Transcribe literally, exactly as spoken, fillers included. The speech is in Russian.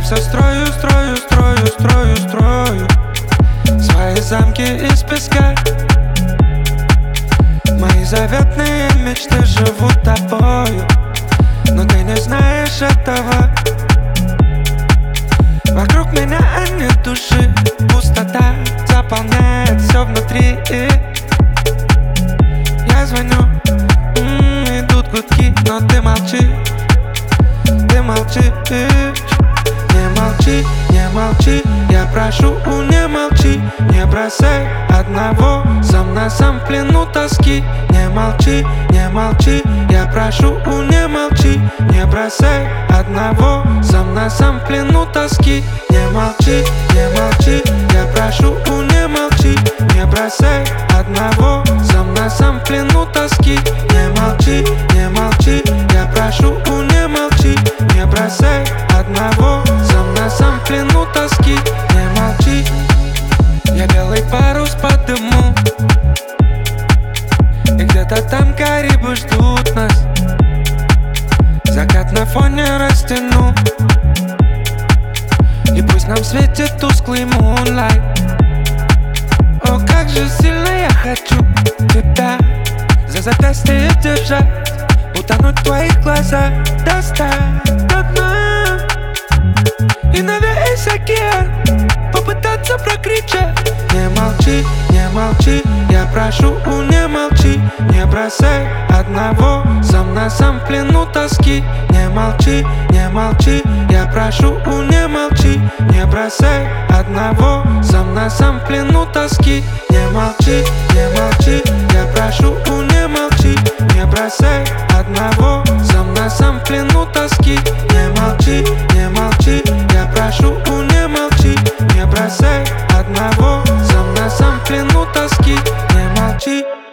все строю, строю, строю, строю, строю свои замки из песка. Мои заветные мечты живут тобою, но ты не знаешь этого. Вокруг меня нет души, пустота заполняет все внутри. Я звоню, м-м, идут гудки, но ты молчишь, ты молчишь. Не молчи, не молчи, я прошу, у не молчи. Не бросай одного, сам на сам в плену тоски. Не молчи, не молчи, я прошу, у не молчи. Не бросай одного, сам на сам в плену тоски. Не молчи, не молчи, я прошу, у не молчи. Не бросай одного, сам на сам в плену тоски. Не молчи, не молчи, я прошу, у не молчи. Не бросай одного, сам на сам в плену тоски. Не молчи. Я белый парус по дыму, и где-то там Карибы ждут нас. Закат на фоне растяну, и пусть нам светит тусклый мунлайт. О, как же сильно я хочу тебя за запястье держать, утонуть в твоих глазах, достать до дна и на весь океан попытаться прокричать. Не молчи, не молчи, я прошу, у не молчи. Не бросай одного, сам на сам в плену тоски. Не молчи, не молчи, я прошу, у не молчи. Не бросай одного, сам на сам в плену тоски. Не молчи, не молчи, я прошу, у не молчи. Не бросай одного, сам на сам в плену тоски. Не молчи, не молчи, я прошу, у не молчи. Не бросай одного, сам на сам в плену тоски. Не молчи.